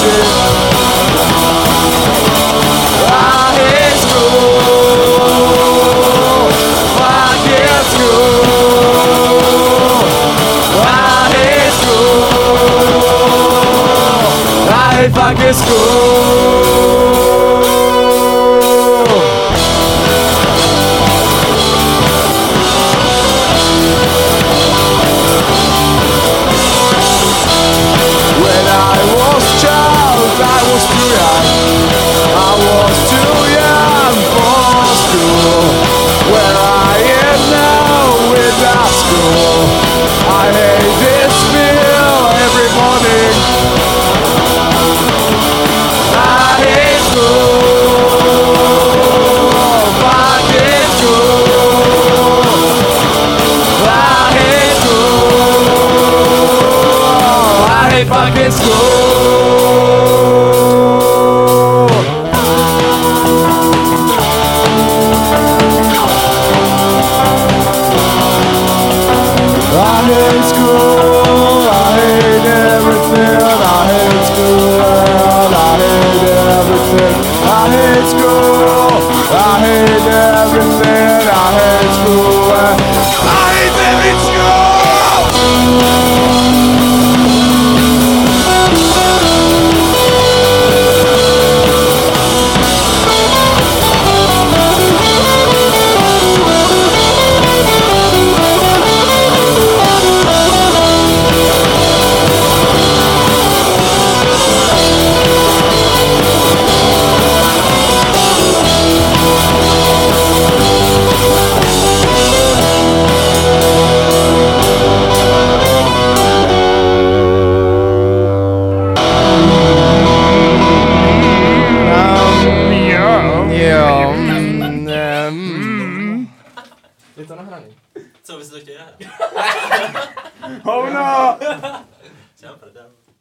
shit. I hate school. Fucking school. I hate school. I hate fucking school. When I was a child, I was too young. I was too young for school. Where I am now without school. I hate this meal every morning. I hate school. Fucking school. I hate school. I hate fucking school. I hate school, I hate everything, I hate school, I hate everything, I hate school, I hate everything, I hate school, I hate every school! Je to nahraný. Co bys to chtěl dělat? Hovno! Čau, prdel.